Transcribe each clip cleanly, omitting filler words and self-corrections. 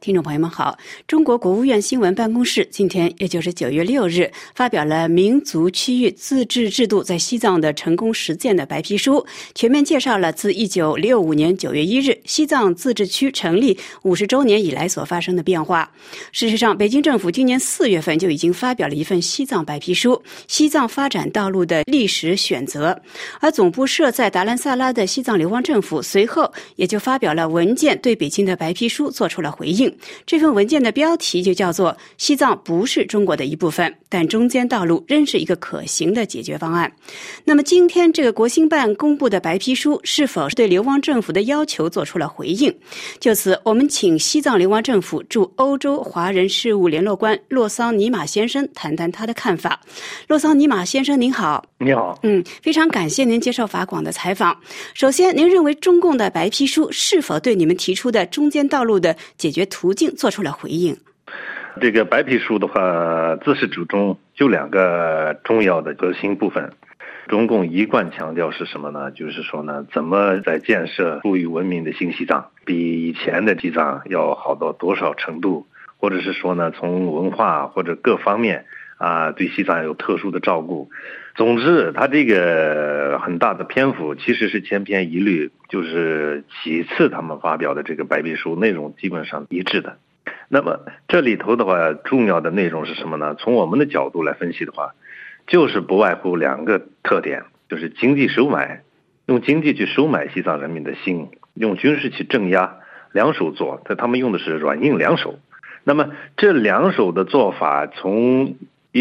听众朋友们好，中国国务院新闻办公室今天也就是9月6日发表了民族区域自治制度在西藏的成功实践的白皮书，全面介绍了自1965年9月1日西藏自治区成立50周年以来所发生的变化。事实上，北京政府今年4月份就已经发表了一份西藏白皮书，西藏发展道路的历史选择，而总部设在达兰萨拉的西藏流亡政府随后也就发表了文件，对北京的白皮书做出了回应。这份文件的标题就叫做西藏不是中国的一部分，但中间道路仍是一个可行的解决方案。那么今天这个国新办公布的白皮书是否对流亡政府的要求做出了回应？就此我们请西藏流亡政府驻欧洲华人事务联络官洛桑尼玛先生谈谈他的看法。洛桑尼玛先生您好。 你好。 非常感谢您接受法广的采访。首先，您认为中共的白皮书是否对你们提出的中间道路的解决途径做出了回应？ 这个白皮书的话，自始至终就2个重要的核心部分。中共一贯强调是什么呢？就是说呢，怎么在建设富裕文明的新西藏，比以前的西藏要好到多少程度，或者是说呢，从文化或者各方面对西藏有特殊的照顾。总之，他这个很大的篇幅其实是千篇一律，就是几次他们发表的这个白皮书内容基本上一致的。那么这里头的话，重要的内容是什么呢？从我们的角度来分析的话，就是不外乎2个特点，就是经济收买，用经济去收买西藏人民的心，用军事去镇压，两手做，他们用的是软硬两手。那么这2手的做法，从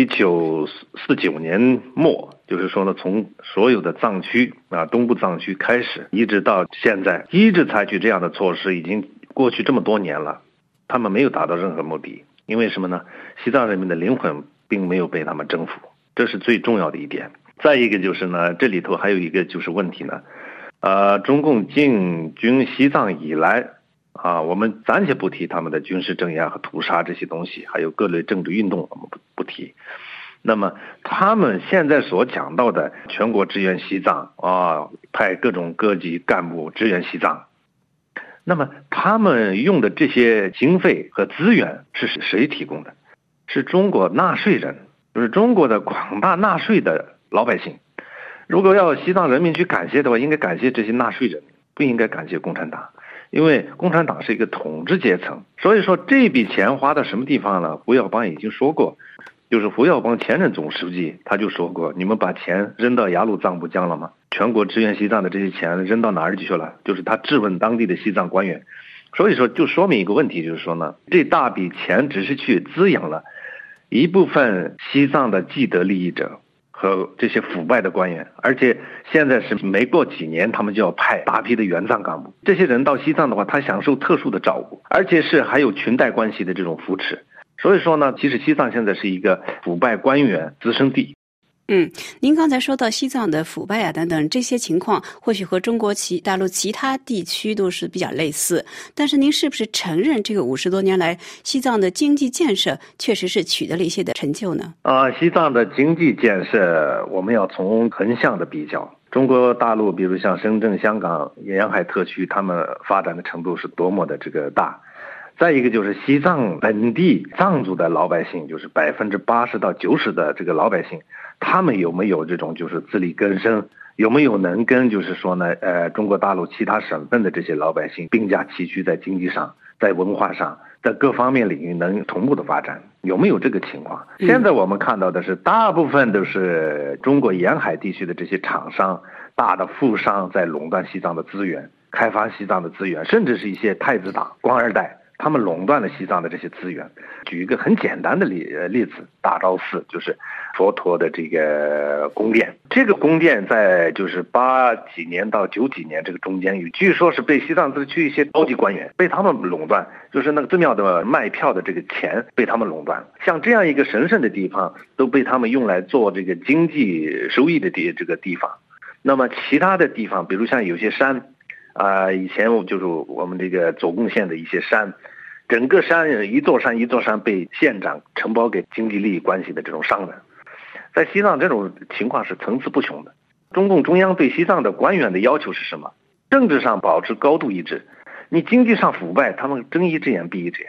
1949年末，就是说呢，从所有的藏区东部藏区开始，一直到现在，一直采取这样的措施，已经过去这么多年了，他们没有达到任何目的。因为什么呢？西藏人民的灵魂并没有被他们征服，这是最重要的一点。再一个就是呢，这里头还有一个就是问题呢，中共进军西藏以来我们暂且不提他们的军事镇压和屠杀这些东西，还有各类政治运动我们不提。那么他们现在所讲到的全国支援西藏派各种各级干部支援西藏，那么他们用的这些经费和资源是谁提供的？是中国纳税人，就是中国的广大纳税的老百姓。如果要西藏人民去感谢的话，应该感谢这些纳税人，不应该感谢共产党。因为共产党是一个统治阶层，所以说这笔钱花到什么地方了？胡耀邦已经说过，就是胡耀邦前任总书记他就说过，你们把钱扔到雅鲁藏布江了吗？全国支援西藏的这些钱扔到哪儿去了？就是他质问当地的西藏官员。所以说就说明一个问题，就是说呢，这大笔钱只是去滋养了一部分西藏的既得利益者和这些腐败的官员，而且现在是没过几年他们就要派大批的援藏干部，这些人到西藏的话，他享受特殊的照顾，而且是还有裙带关系的这种扶持。所以说呢，其实西藏现在是一个腐败官员滋生地。 您刚才说到西藏的腐败等等这些情况，或许和中国大陆其他地区都是比较类似，但是您是不是承认这个50多年来西藏的经济建设确实是取得了一些的成就呢？ 西藏的经济建设我们要从横向的比较，中国大陆比如像深圳、香港沿海特区，他们发展的程度是多么的这个大。再一个就是西藏本地藏族的老百姓，就是80%到90%的这个老百姓，他们有没有这种就是自力更生，有没有能跟就是说呢中国大陆其他省份的这些老百姓并驾齐驱，在经济上在文化上在各方面领域能同步的发展，有没有这个情况？现在我们看到的是大部分都是中国沿海地区的这些厂商大的富商在垄断西藏的资源，开发西藏的资源，甚至是一些太子党官二代，他们垄断了西藏的这些资源。举一个很简单的例子，大昭寺就是佛陀的这个宫殿，这个宫殿在就是80几年到90几年这个中间，据说是被西藏自治区一些高级官员被他们垄断，就是那个寺庙的卖票的这个钱被他们垄断。像这样一个神圣的地方都被他们用来做这个经济收益的这个地方。那么其他的地方，比如像有些山以前就是我们这个左贡县的一些山，整个山一座山一座山被县长承包给经济利益关系的这种商人。在西藏这种情况是层出不穷的。中共中央对西藏的官员的要求是什么？政治上保持高度一致，你经济上腐败，他们睁一只眼闭一只眼。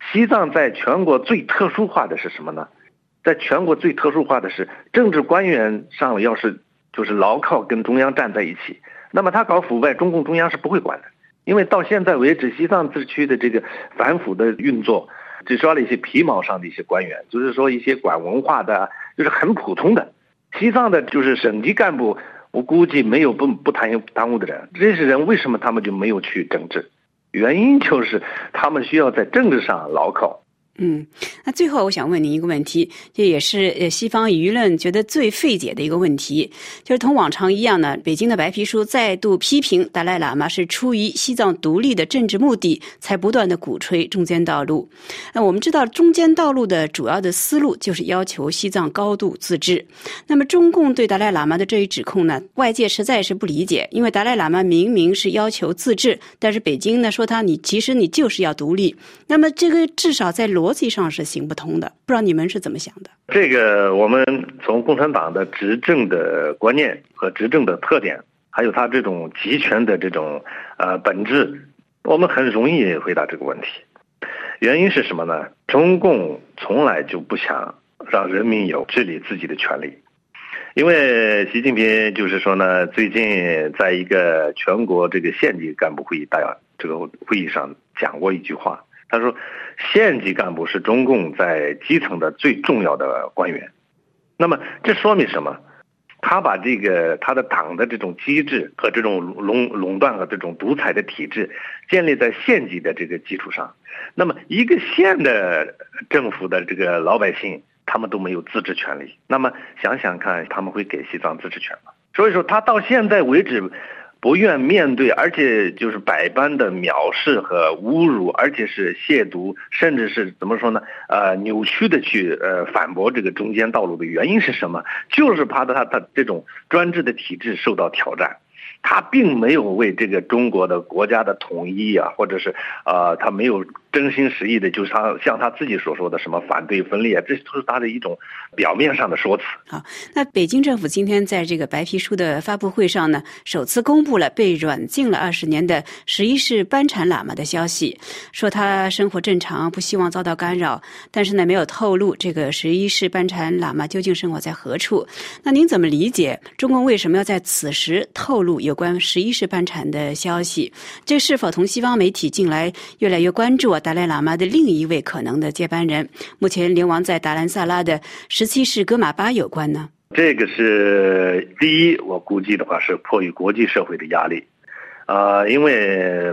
西藏在全国最特殊化的是什么呢？在全国最特殊化的是政治官员上要是就是牢靠跟中央站在一起，那么他搞腐败，中共中央是不会管的。因为到现在为止，西藏自治区的这个反腐的运作，只抓了一些皮毛上的一些官员，就是说一些管文化的，就是很普通的。西藏的就是省级干部，我估计没有不贪污的人。这些人为什么他们就没有去整治？原因就是他们需要在政治上牢靠。 那最后我想问您一个问题，这也是西方舆论觉得最费解的一个问题，就是同往常一样呢，北京的白皮书再度批评达赖喇嘛是出于西藏独立的政治目的，才不断的鼓吹中间道路。我们知道中间道路的主要的思路就是要求西藏高度自治。那么中共对达赖喇嘛的这一指控呢，外界实在是不理解，因为达赖喇嘛明明是要求自治，但是北京呢说其实你就是要独立，那么这个至少在逻辑上是行不通的，不知道你们是怎么想的？ 这个我们从共产党的执政的观念和执政的特点，还有他这种集权的这种本质，我们很容易回答这个问题。原因是什么呢？中共从来就不想让人民有治理自己的权利。因为习近平就是说呢，最近在一个全国这个县级干部会议这个会议上讲过一句话，他说县级干部是中共在基层的最重要的官员。那么这说明什么？他把他的党的这种机制和这种垄断和这种独裁的体制建立在县级的这个基础上。那么一个县的政府的这个老百姓，他们都没有自治权利。那么想想看，他们会给西藏自治权吗？所以说他到现在为止不愿面对，而且就是百般的藐视和侮辱，而且是亵渎，甚至是怎么说呢？扭曲的去反驳这个中间道路的原因是什么？就是怕他这种专制的体制受到挑战。他并没有为这个中国的国家的统一啊，或者是他没有真心实意的，就是像他自己所说的什么反对分裂啊，这都是他的一种表面上的说辞。 好，那北京政府今天在这个白皮书的发布会上呢，首次公布了被软禁了20年的11世班禅喇嘛的消息，说他生活正常，不希望遭到干扰，但是呢没有透露这个11世班禅喇嘛究竟生活在何处。那您怎么理解中共为什么要在此时透露有关11世班禅的消息？这是否同西方媒体近来越来越关注达赖喇嘛的另一位可能的接班人，目前流亡在达兰萨拉的17世噶玛巴有关呢？ 这个是第一，我估计的话是迫于国际社会的压力。因为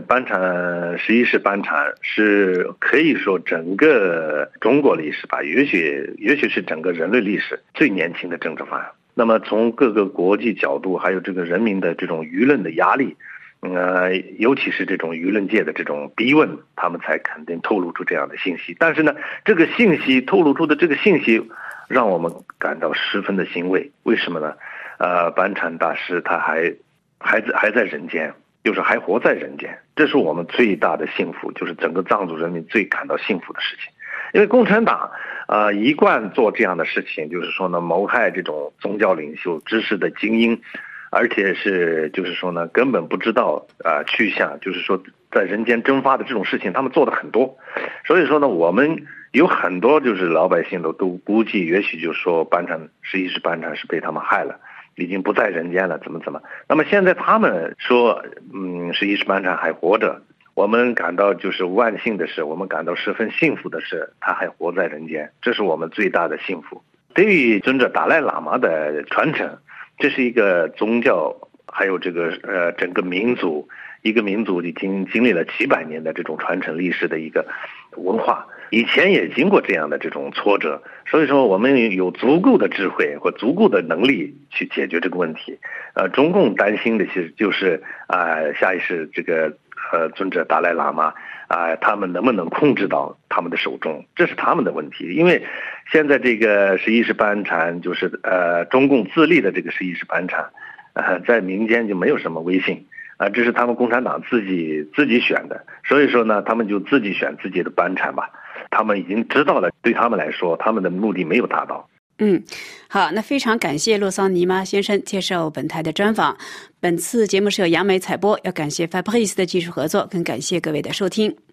11世班禅是可以说整个中国历史吧，也许是整个人类历史最年轻的政治犯。那么从各个国际角度，还有这个人民的这种舆论的压力，尤其是这种舆论界的这种逼问，他们才肯定透露出这样的信息。但是呢，这个信息透露出的这个信息，让我们感到十分的欣慰。为什么呢？班禅大师他还在人间，就是还活在人间，这是我们最大的幸福，就是整个藏族人民最感到幸福的事情。因为共产党一贯做这样的事情，就是说呢，谋害这种宗教领袖、知识的精英，而且是就是说呢，根本不知道去向，就是说在人间蒸发的这种事情，他们做的很多。所以说呢，我们有很多就是老百姓都估计，也许就是说11世班禅是被他们害了，已经不在人间了，怎么。那么现在他们说11世班禅还活着，我们感到就是万幸的是，我们感到十分幸福的是，他还活在人间，这是我们最大的幸福。对于尊者达赖喇嘛的传承，这是一个宗教，还有这个整个民族，一个民族已经经历了几百年的这种传承历史的一个文化，以前也经过这样的这种挫折，所以说我们有足够的智慧或足够的能力去解决这个问题。中共担心的就是下一世这个尊者达赖喇嘛他们能不能控制到他们的手中，这是他们的问题。因为现在这个11世班禅就是中共自立的这个11世班禅在民间就没有什么威信这是他们共产党自己选的，所以说呢，他们就自己选自己的班禅吧。他们已经知道了，对他们来说，他们的目的没有达到。 好，那非常感谢洛桑尼玛先生接受本台的专访。本次节目是由杨梅采播，要感谢 Fabrice 的技术合作，更感谢各位的收听。